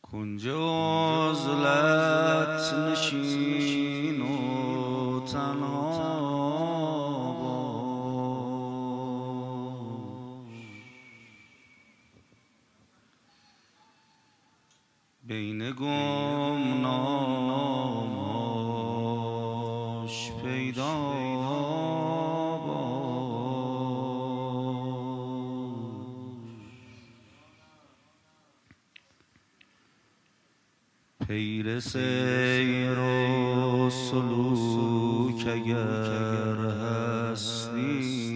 کنج عزلت نشین و تنها باش، بین گمناماش پیدا باش. پیر سیر و سلوک اگر هستی،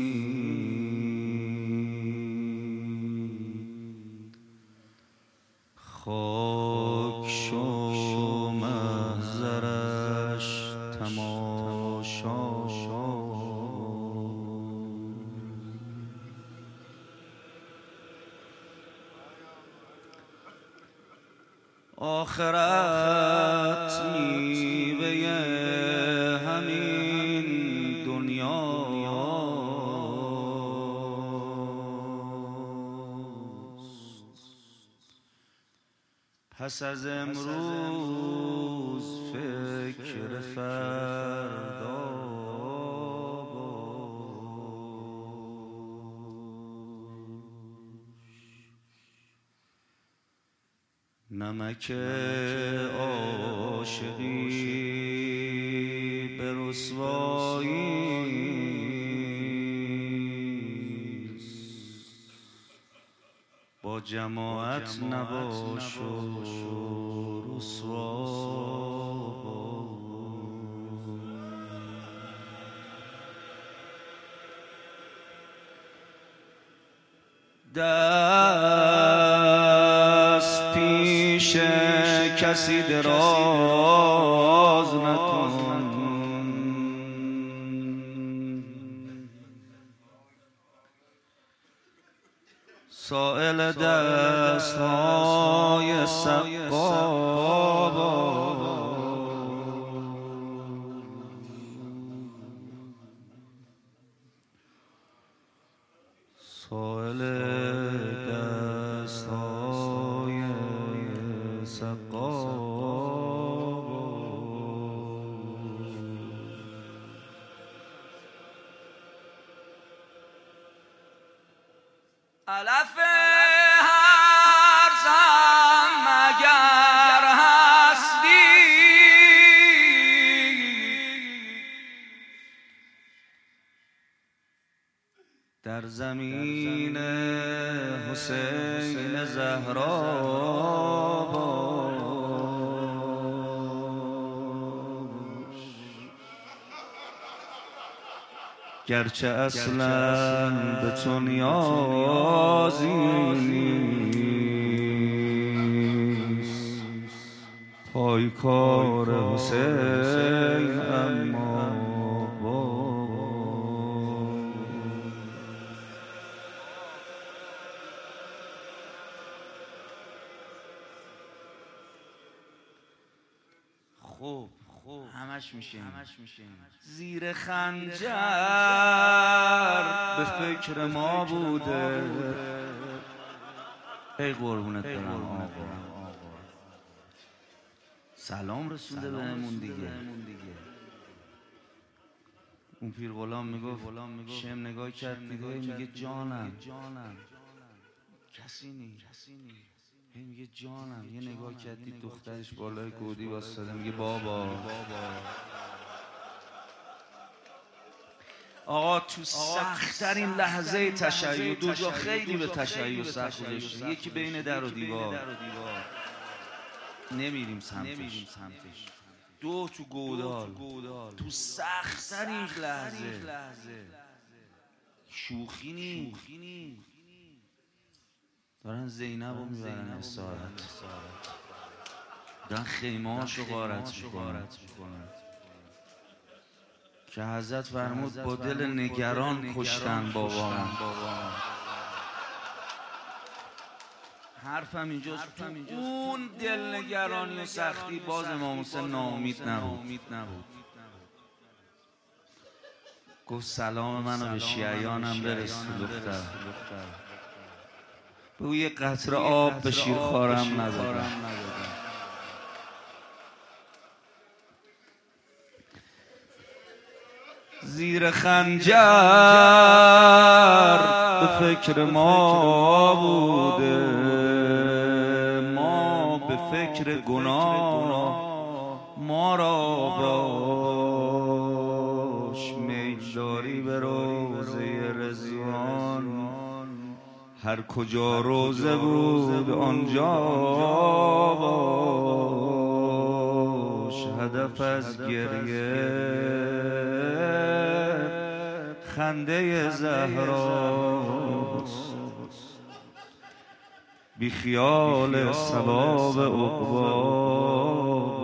خاک شو محضرش تماشا. آخرت میوه همین دنیاست، پس از امروز فکر فردا نمک عاشقی به رسواییست، با جماعت نباش و رسوا دست پیش کسی دراز نکن، سائل دستهای سقا باش. سائل دستهای سقا علف هر زن مگر هستی، در زمین حسین زهرا باش، گرچه اصلا به تو نیازی نیست، پایکار حسین اما خوب همش میشه زیر خنجر به فکر ما بوده. ای قربونت برم آقا، سلام رسونده بهمون دیگه. اون پیر غلام میگفت شم نگاه کرد دیگه میگه جانم کسی نیست، میگه جانم. یه نگاه کردی دخترش بالای گودی واسطه میگه بابا. آقا تو سخت‌ترین لحظه تشیع، دو جا خیلی به تشیع سخت گذاشته، یکی بین در و دیوار نمیریم سمتش، دو تو گودال، تو سخت‌ترین لحظه شوخی نیست، دارن زینب رو میبرن اسارت، دارن خیمه‌هاشو غارت میکنن که حضرت فرمود با دل نگران کشتن بابام. حرفم اینجاست، تو اون دل نگرانی و سختی باز امام حسین ناامید نبود. گفت سلام منو به شیعیانم برس دختر. به یه قطره آب به شیرخوارم ندادم. زیر خنجر به فکر ما بوده، ما به فکر گناه، ما را باش میل داری به روضه رضوان. هر کجا روضه بود آنجا باش، هدف از گریه خنده زهراست، بی خیال ثواب عقبی.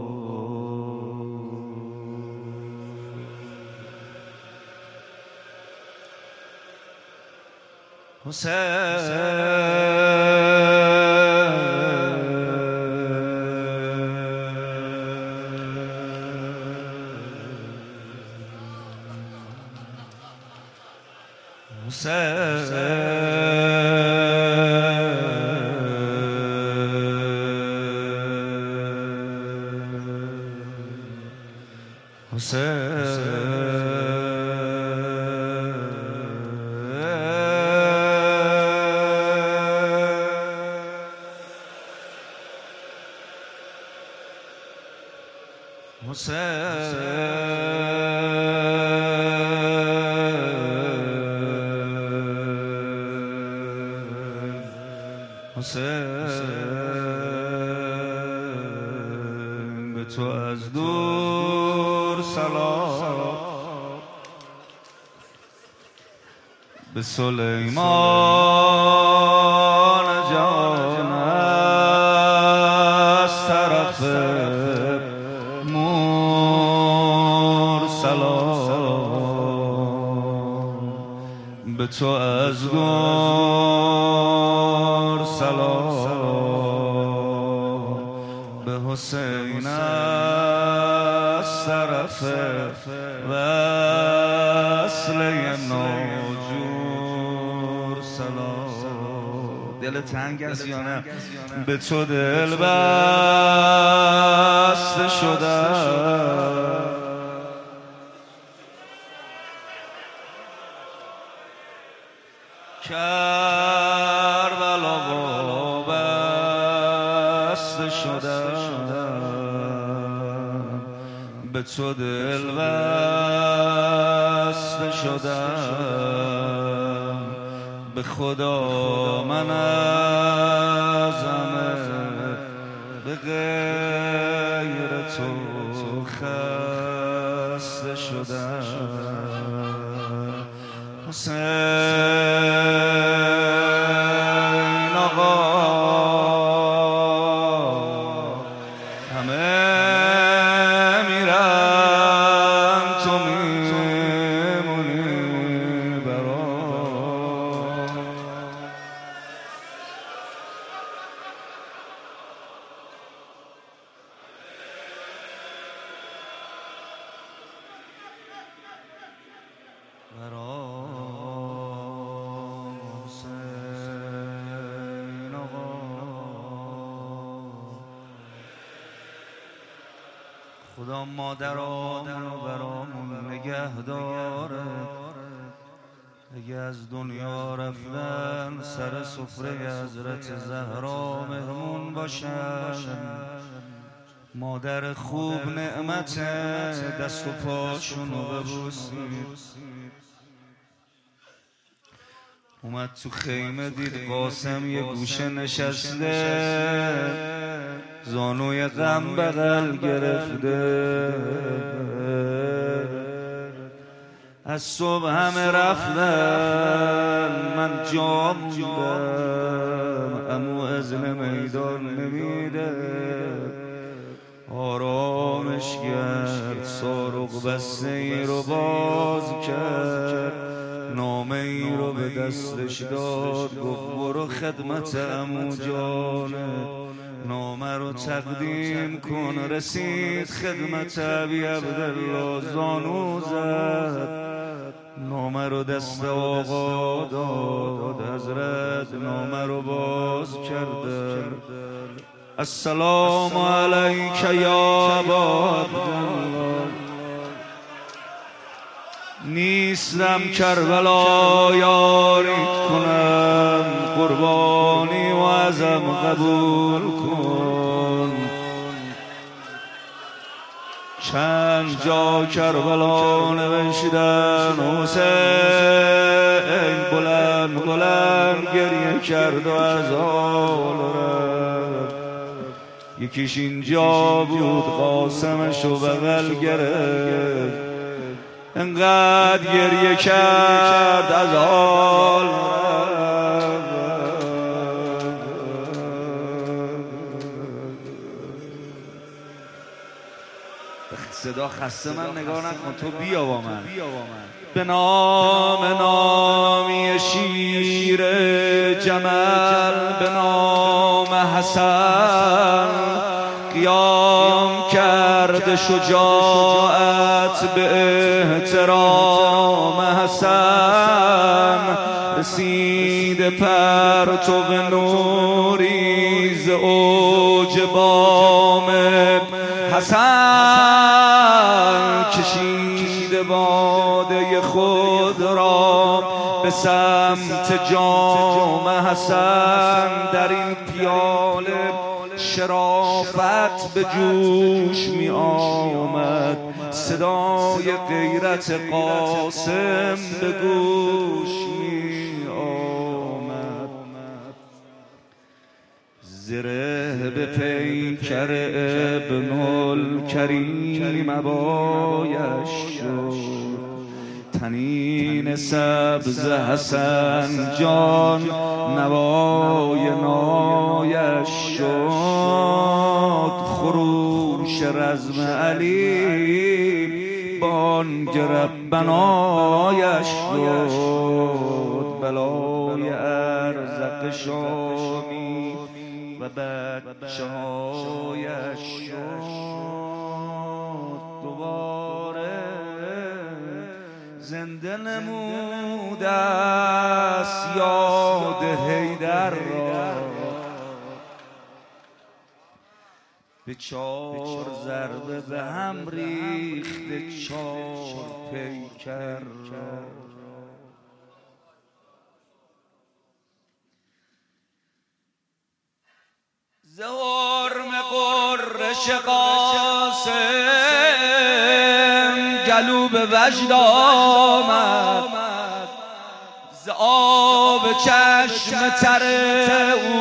به تو از دور سلام، به سلیمان جان از طرف مور سلام، به تو از دور سلام، به حسین از طرف وصل ناجور سلام. دل تنگ است یا نه؟ به تو دل بسته شدم، کربلا وابسته شدم، به تو دل بسته شدم. به خدا من از همه به غیر تو خسته شدم. حسین آقا همه میرن تو میمونی برام. خدا مادرامونو برامون نگه داره، اگه از دنیا رفتن سر سفره حضرت زهرا مهمون باشن. مادر خوب نعمت، دست و پاشونو ببوسید. اومد تو خیمه دید قاسم یه گوشه نشسته، زانوی غم بغل گرفته. از صبح همه رفتن، من جا موندم، عمو ازل میدان نمیده. آرامش کرد، سارق بسته ای رو باز کرد، نامه ای رو به دستش داد، گفت برو خدمت عمو جانه، نامه رو تقدیم کن. رسید خدمت ابی عبدالله، زانو زد، نامه رو دست آقا داد، حضرت نامه رو باز کردن. السلام علیک یا ابا عبدالله، نیستم کربلا یاریت کنم، قربانی و ازم قبول کن. چند جا کربلا نوشتن، حسین بلند بلند گریه کرد و از حال رفت. یکیش اینجا بود قاسمشو بغل گرفت، انقدر گریه کرد از حال صدا خسته من نگاه نکن، تو بیا با من. به نام نامی شیر جمل، به نام حسن قیام کرد شجاعت، به احترام حسن رسید پرتو نوری ز اوج بام حسن. کشید باده خود را به سمت جام حسن، در این پیاله شرافت به جوش می آمد، صدای غیرت قاسم به گوش می آمد. زره به پیکر ابن الکریم عبایش شد، تنین سبز حسن جان نوای نایش شد. خروش رزم علی بانگ ربنایش شد، بلای ارزق شامی و بچه هایش شد. دوباره زنده نموده است یاد حیدر را، به 4 ضربه به هم ریخته 4 پیکر را. ز حرم قرش قاسم گلو به وجد آمد، ز آب چشم تر او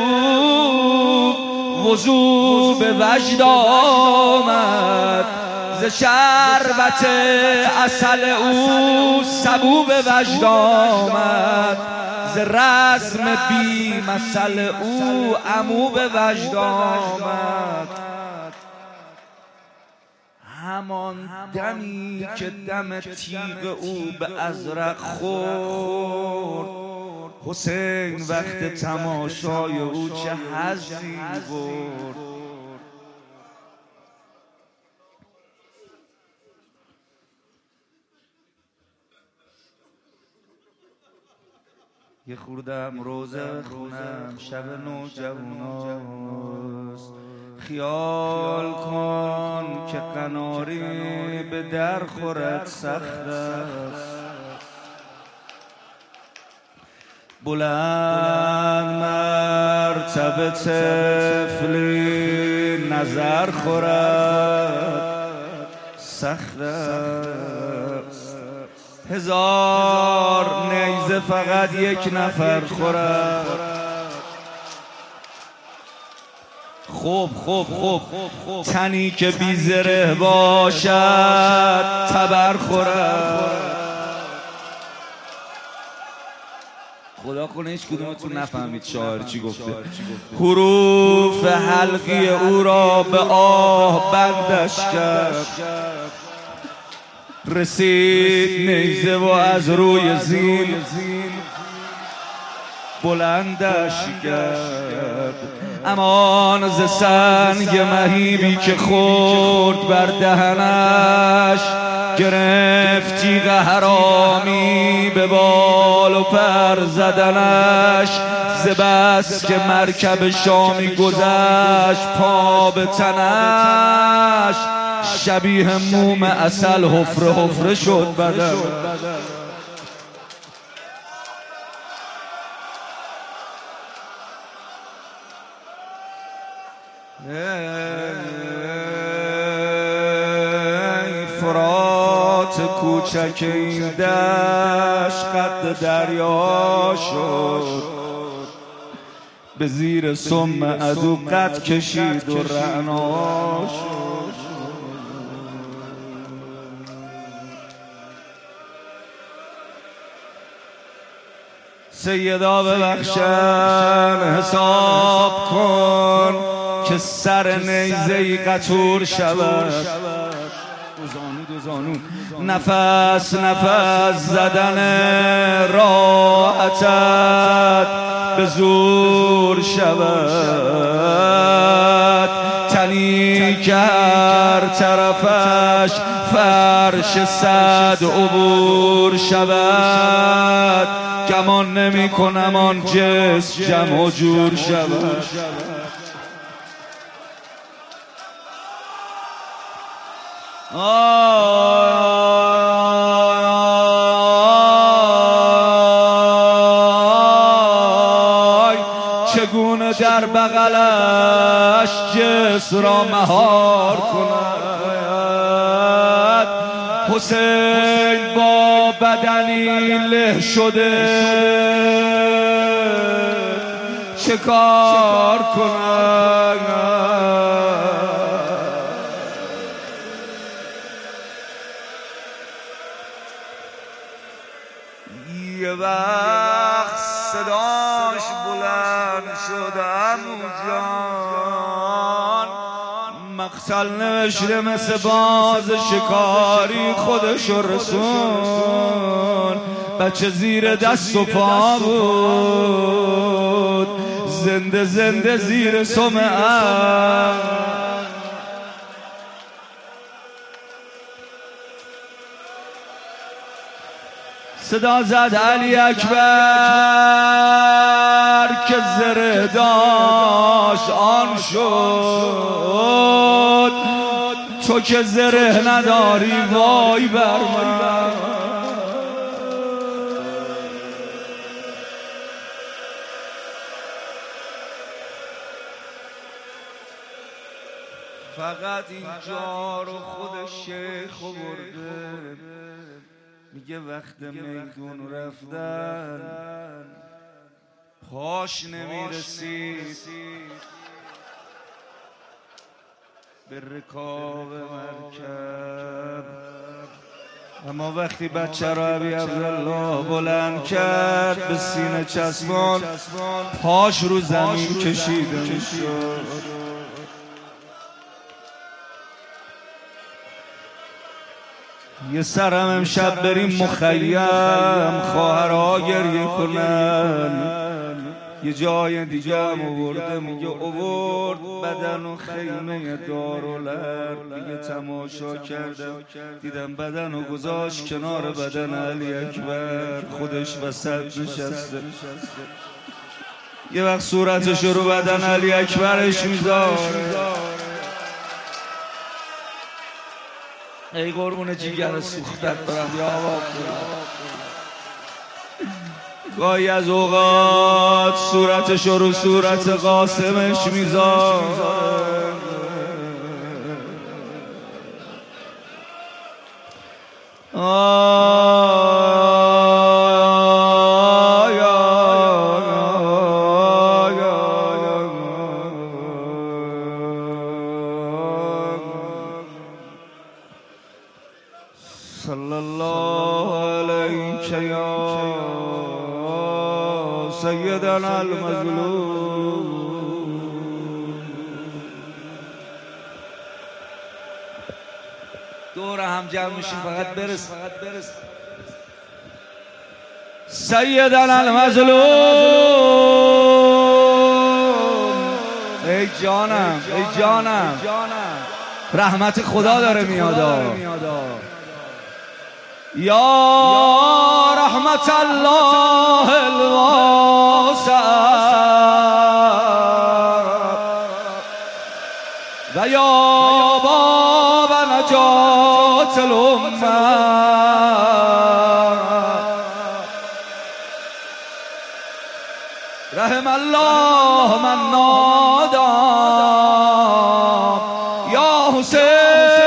وضو به وجد آمد، ز شربت عسل او سبو به وجد آمد، ز رسم بی مثل او عمو به وجد آمد. همان دمی که دم تیغ او به ازرق خورد، حسین وقت تماشای او چه حظی برد. یه خوردم روزه خونم شب نوجواناست، خیال کن که قناری به در خورد سخت است. بلند مرتبه طفلی نظر خورد سخت است. 1000 نیزه فقط یک نفر خورد. خوب تنی که بی زره باشد تبر خورد. خدا کنه هیچ کدومتون نفهمید شاعر چی گفته. حروف حلقی او را به آه بندش کرد، رسید نیزه و از روی زین بلندش کرد. امان ز سنگ مهیبی که خورد بر دهنش، گرفتی حرامی به بال و پر زدنش، ز بس که مرکب شامی گذشت پا به تنش، شبیه موم عسل حفره حفره شد بدن. فرات کوچک این دشت قد دریا شد، به زیر سم عدو قد کشید و رعنا شد. سیدا ببخشن حساب کن که سر نیزه‌ای قطور شود، دو زانو نفس نفس زدن راحتت به زور شود، تنی که هر طرفش فرش صد عبور شود، گمان نمی کنم آن جسم جمع و جور شود. چگونه در بغلش جسم را مهار کند، حسین با بدنی له شده چه کار کند. یه وقت صداش بلند شد عمو جان، مقتل نوشته مثل باز شکاری خودشو رسون، بچه زیر دست و پا بود زنده زنده زیر سمعه. صدا زد علی اکبر که زره داشت آن شد، تو که زره نداری وای بر من. فقط اینجا رو خود شیخ برده، میگه وقت میدون رفتن پاش نمیرسید به رکاب مرکب، اما وقتی بچه را ابی عبدالله بلند کرد به سینه چسبان، پاش رو زمین کشیده میشد. یه سرم امشب بریم مخیم خواهرها گریه کنن، یه جای دیگه هم آورده میگه آورد بدن و خیمه دارالعرب، میگه تماشا کردم دیدم بدن و گذاشت کنار بدن علی اکبر، خودش وسط نشسته. یه وقت صورتش رو بدن علی اکبرش میذاره، ای قربون جیگر سوختت برم یا آبا. گاهی از اوقات صورتش رو صورت قاسمش میذار، صلی الله علیک یا سیدنا المظلوم. دور هم جمع میشیم فقط برس. سیدنا المظلوم. ای جانم ای جانم، رحمت خدا داره میاد. یا رحمت الله الواسع و یا باب نجات الامه رحم الله من نادى یا حسین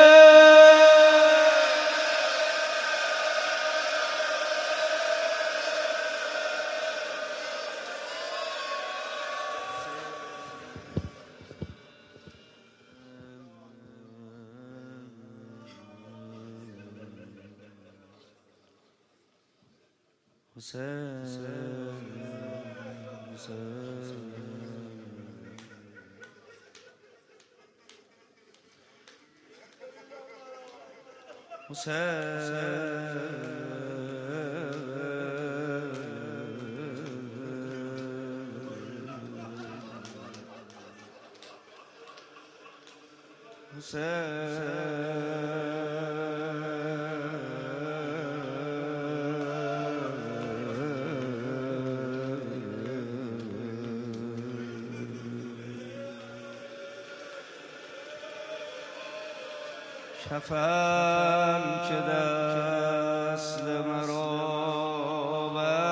کفن که دست مرا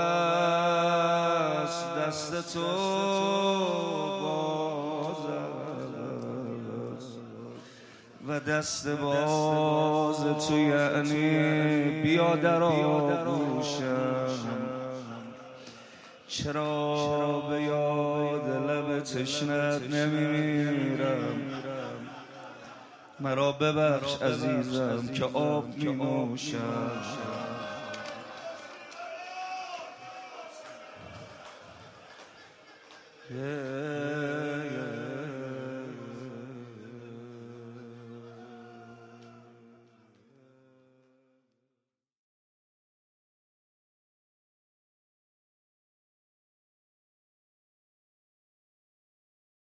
بست دست تو باز است و دست باز تو یعنی بیا در آغوشم چرا به یاد لب تشنت نمیمیرم مرا ببخش عزیزم که آب می نوشم